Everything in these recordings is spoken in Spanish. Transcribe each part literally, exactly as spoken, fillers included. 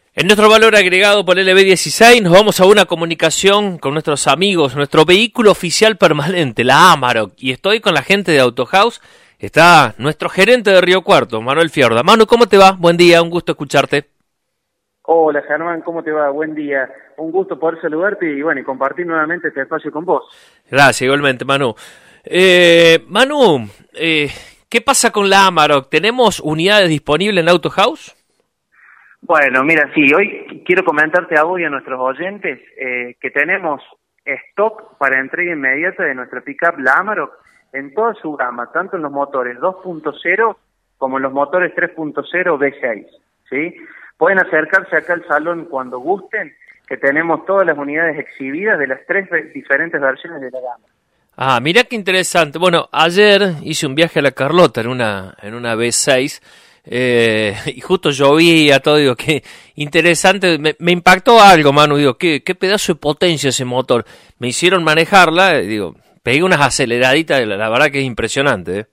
En nuestro valor agregado por L B dieciséis nos vamos a una comunicación con nuestros amigos, nuestro vehículo oficial permanente, la Amarok, y estoy con la gente de Autohouse. Está nuestro gerente de Río Cuarto, Manuel Fiorda. Manu, ¿cómo te va? Buen día, un gusto escucharte. Hola Germán, ¿cómo te va? Buen día. Un gusto poder saludarte y bueno, y compartir nuevamente este espacio con vos. Gracias, igualmente, Manu. Eh, Manu, eh, ¿qué pasa con la Amarok? ¿Tenemos unidades disponibles en Autohouse? Bueno, mira, sí, hoy quiero comentarte a vos y a nuestros oyentes eh, que tenemos stock para entrega inmediata de nuestra pickup, la Amarok, en toda su gama, tanto en los motores dos punto cero como en los motores tres punto cero V seis, ¿sí? Pueden acercarse acá al salón cuando gusten, que tenemos todas las unidades exhibidas de las tres diferentes versiones de la gama. Ah, mira qué interesante. Bueno, ayer hice un viaje a la Carlota en una en una V seis. Eh, y justo llovía todo, digo, qué interesante, me, me impactó algo, Manu, digo, qué, qué pedazo de potencia ese motor, me hicieron manejarla, digo, pegué unas aceleraditas, la, la verdad que es impresionante, ¿eh?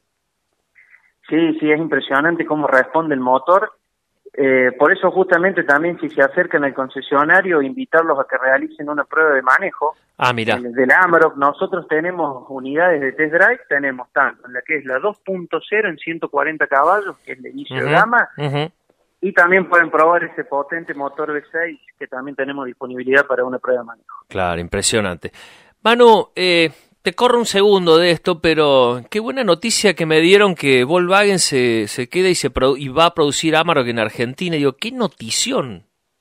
Sí, sí, es impresionante cómo responde el motor, eh, por eso justamente también si se acercan al concesionario, invitarlos a que realicen una prueba de manejo. Ah, mira. De la Amarok nosotros tenemos unidades de test drive, tenemos tanto en la que es la dos punto cero en ciento cuarenta caballos, que es el inicio uh-huh, de gama, uh-huh. Y también pueden probar ese potente motor V seis que también tenemos disponibilidad para una prueba de manejo. Claro, impresionante. Manu, eh, te corro un segundo de esto, pero qué buena noticia que me dieron que Volkswagen se, se queda y, se produ- y va a producir Amarok en Argentina. Digo, qué notición.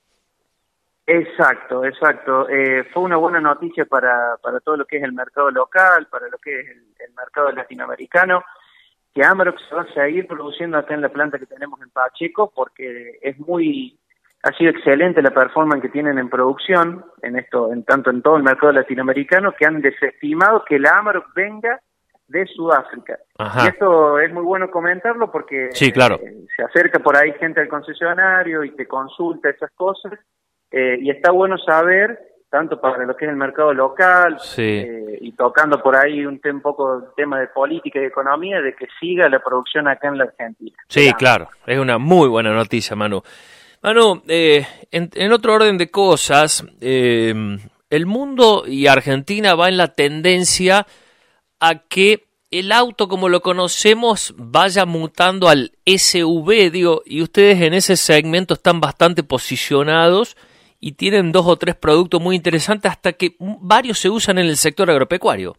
Exacto, exacto. Eh, fue una buena noticia para, para todo lo que es el mercado local, para lo que es el, el mercado latinoamericano, que Amarok se va a seguir produciendo acá en la planta que tenemos en Pacheco, porque es muy, ha sido excelente la performance que tienen en producción, en esto, en tanto en todo el mercado latinoamericano, que han desestimado que la Amarok venga de Sudáfrica. Ajá. Y esto es muy bueno comentarlo porque sí, claro. eh, se acerca por ahí gente al concesionario y te consulta esas cosas. Eh, y está bueno saber, tanto para lo que es el mercado local, sí. eh, y tocando por ahí un, te, un poco el tema de política y economía, de que siga la producción acá en la Argentina. Sí, claro, es una muy buena noticia, Manu. Manu, eh, en, en otro orden de cosas, eh, el mundo y Argentina va en la tendencia a que el auto como lo conocemos vaya mutando al S U V, digo, y ustedes en ese segmento están bastante posicionados y tienen dos o tres productos muy interesantes, hasta que varios se usan en el sector agropecuario.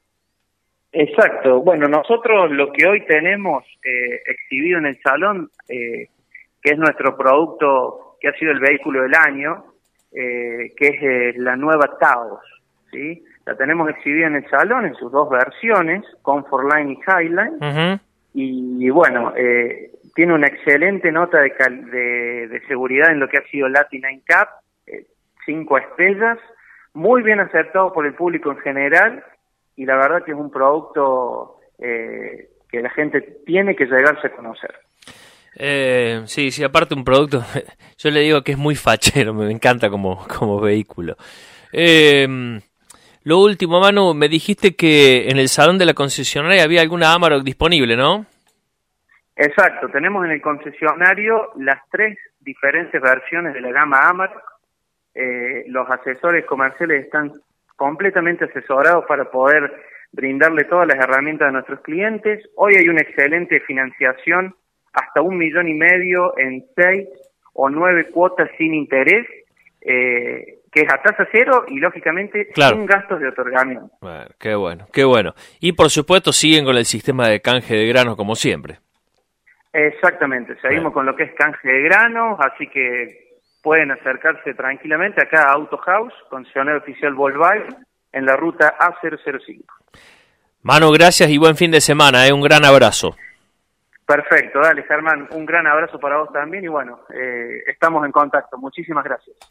Exacto. Bueno, nosotros lo que hoy tenemos eh, exhibido en el salón, eh, que es nuestro producto, que ha sido el vehículo del año, eh, que es eh, la nueva Taos, ¿sí? La tenemos exhibida en el salón en sus dos versiones, Comfortline y Highline, Uh-huh. y, y bueno, eh, tiene una excelente nota de, cal de, de seguridad en lo que ha sido Latin N C A P, eh, cinco estrellas, muy bien aceptado por el público en general, y la verdad que es un producto eh, que la gente tiene que llegarse a conocer. Eh, sí, sí, aparte un producto, yo le digo que es muy fachero, me encanta como, como vehículo. Eh, lo último, Manu, me dijiste que en el salón de la concesionaria había alguna Amarok disponible, ¿no? Exacto, tenemos en el concesionario las tres diferentes versiones de la gama Amarok. Eh, los asesores comerciales están completamente asesorados para poder brindarle todas las herramientas a nuestros clientes. Hoy hay una excelente financiación, hasta un millón y medio en seis o nueve cuotas sin interés, eh, que es a tasa cero y lógicamente claro. sin gastos de otorgamiento. Bueno, qué bueno, qué bueno. Y por supuesto siguen con el sistema de canje de granos como siempre. Exactamente, seguimos bueno. con lo que es canje de granos, así que pueden acercarse tranquilamente acá a Autohouse, concesionario oficial Volkswagen, en la ruta A cero cero cinco. Manu, gracias y buen fin de semana, ¿eh? Un gran abrazo. Perfecto, dale Germán, un gran abrazo para vos también y bueno, eh, estamos en contacto, muchísimas gracias.